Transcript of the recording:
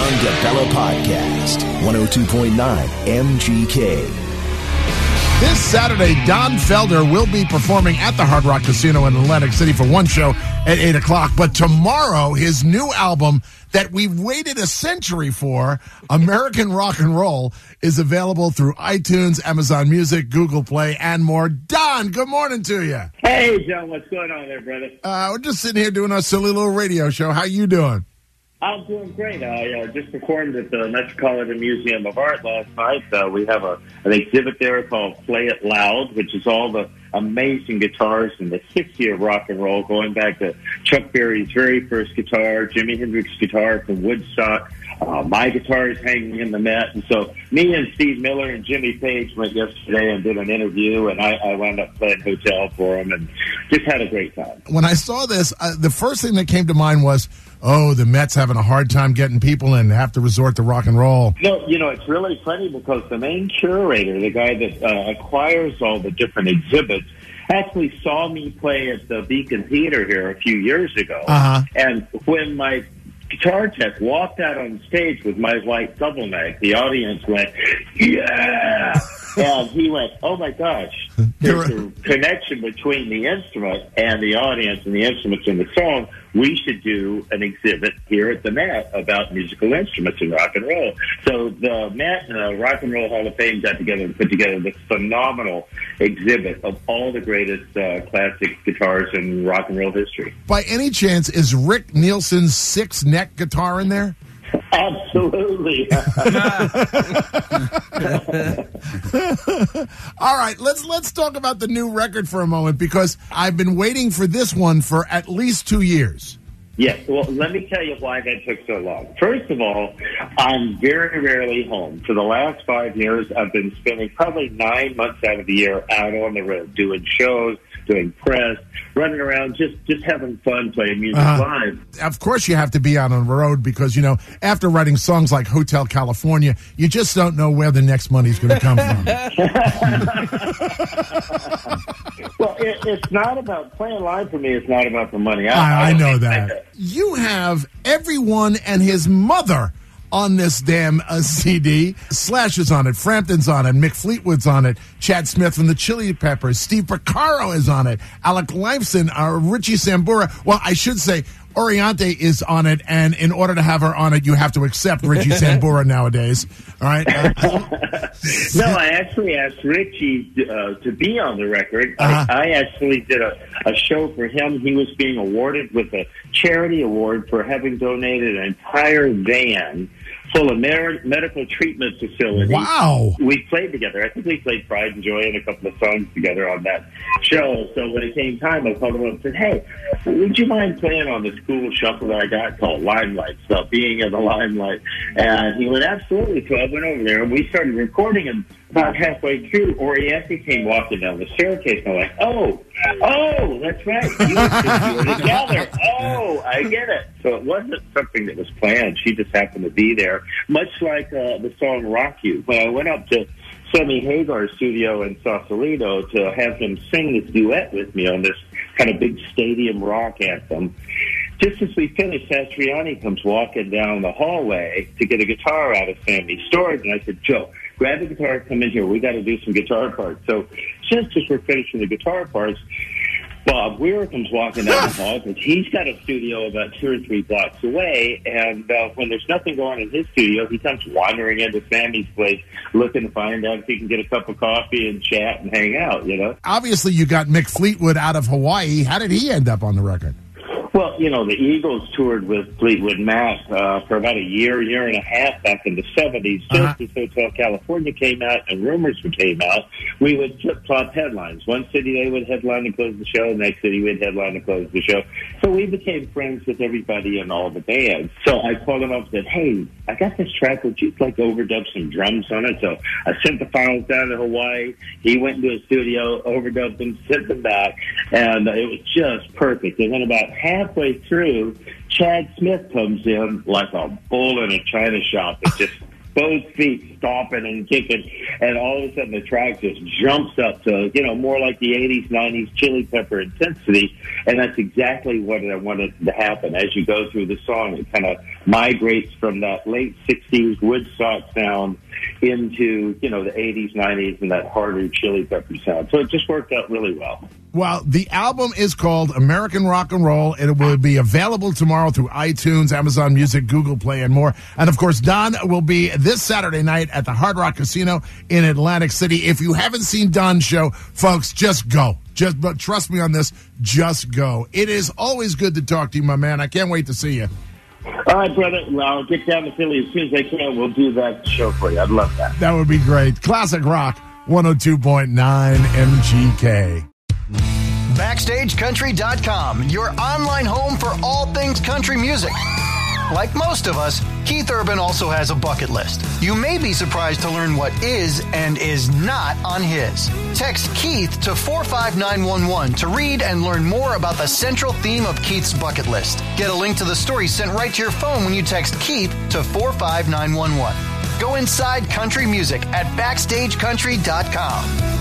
Don DeBella Podcast, 102.9 MGK. This Saturday, Don Felder will be performing at the Hard Rock Casino in Atlantic City for one show at 8 o'clock. But tomorrow, his new album that we've waited a century for, American Rock and Roll, is available through iTunes, Amazon Music, Google Play, and more. Don, good morning to you. Hey, John, what's going on there, brother? We're just sitting here doing our silly little radio show. How you doing? I'm doing great. I just performed at the Metropolitan Museum of Art last night. We have an exhibit there called Play It Loud, which is all the amazing guitars in the history of rock and roll, going back to Chuck Berry's very first guitar, Jimi Hendrix's guitar from Woodstock. My guitar is hanging in the Met. And so me and Steve Miller and Jimmy Page went yesterday and did an interview, and I wound up playing hotel for them and just had a great time. When I saw this, the first thing that came to mind was, oh, the Mets having a hard time getting people in, have to resort to rock and roll. No, it's really funny because the main curator, the guy that acquires all the different exhibits, actually saw me play at the Beacon Theater here a few years ago. And when my guitar tech walked out on stage with my white double neck, the audience went, yeah! And he went, oh my gosh, there's a connection between the instrument and the audience and the instruments in the song. We should do an exhibit here at the Met about musical instruments in rock and roll. So the Met and the Rock and Roll Hall of Fame got together and put together this phenomenal exhibit of all the greatest classic guitars in rock and roll history. By any chance, is Rick Nielsen's 6-neck guitar in there? Absolutely. All right, let's talk about the new record for a moment, because I've been waiting for this one for at least 2 years. Yes, well, let me tell you why that took so long. First of all, I'm very rarely home. For the last 5 years, I've been spending probably 9 months out of the year out on the road, doing shows, doing press, running around, just having fun playing music live. Of course you have to be out on the road because, after writing songs like Hotel California, you just don't know where the next money's going to come from. Well, it's not about playing live for me. It's not about the money. I know that. You have everyone and his mother on this damn CD. Slash is on it, Frampton's on it, Mick Fleetwood's on it, Chad Smith from the Chili Peppers, Steve Porcaro is on it, Alec Lifeson, Richie Sambora. Well, I should say Oriente is on it, and in order to have her on it, you have to accept Richie Sambora nowadays. All right? No, I actually asked Richie to be on the record. I actually did a show for him. He was being awarded with a charity award for having donated an entire van full of medical treatment facilities. Wow. We played together. I think we played Pride and Joy and a couple of songs together on that show. So when it came time, I called him up and said, hey, would you mind playing on this cool shuffle that I got called Limelight, about being in the limelight? And he went, absolutely. So I went over there, and we started recording, and about halfway through, Oriente came walking down the staircase, and I'm like, oh, that's right. You were together. Oh, I get it. So it wasn't something that was planned. She just happened to be there, much like the song Rock You. When I went up to Sammy Hagar's studio in Sausalito to have him sing this duet with me on this kind of big stadium rock anthem, just as we finished, Satriani comes walking down the hallway to get a guitar out of Sammy's storage, and I said, Joe, grab the guitar, come in here. We got to do some guitar parts. So just as we're finishing the guitar parts, Bob Weir comes walking down the hall because he's got a studio about 2 or 3 blocks away, and when there's nothing going on in his studio, he comes wandering into Sammy's place looking to find out if he can get a cup of coffee and chat and hang out, Obviously, you got Mick Fleetwood out of Hawaii. How did he end up on the record? Well, the Eagles toured with Fleetwood Mac for about a year and a half back in the 70s. Just as Hotel California came out and Rumors came out, we would flip-flop headlines. One city they would headline and close the show, next city we'd headline and close the show. So we became friends with everybody in all the bands. So I called him up and said, hey, I got this track. Would you overdub some drums on it? So I sent the files down to Hawaii. He went into his studio, overdubbed them, sent them back, and it was just perfect. And then about halfway through, Chad Smith comes in like a bull in a china shop. It just both feet stomping and kicking, and all of a sudden the track just jumps up to, more like the 80s, 90s Chili Pepper intensity, and that's exactly what I wanted to happen. As you go through the song, it kind of migrates from that late 60s Woodstock sound into, the 80s, 90s, and that harder Chili Pepper sound. So it just worked out really well. Well, the album is called American Rock and Roll. It will be available tomorrow through iTunes, Amazon Music, Google Play, and more. And, of course, Don will be this Saturday night at the Hard Rock Casino in Atlantic City. If you haven't seen Don's show, folks, just go. But trust me on this, just go. It is always good to talk to you, my man. I can't wait to see you. All right, brother. Well, I'll get down to Philly as soon as I can. We'll do that show for you. I'd love that. That would be great. Classic Rock, 102.9 MGK. BackstageCountry.com, your online home for all things country music. Like most of us, Keith Urban also has a bucket list. You may be surprised to learn what is and is not on his. Text Keith to 45911 to read and learn more about the central theme of Keith's bucket list. Get a link to the story sent right to your phone when you text Keith to 45911. Go inside country music at BackstageCountry.com.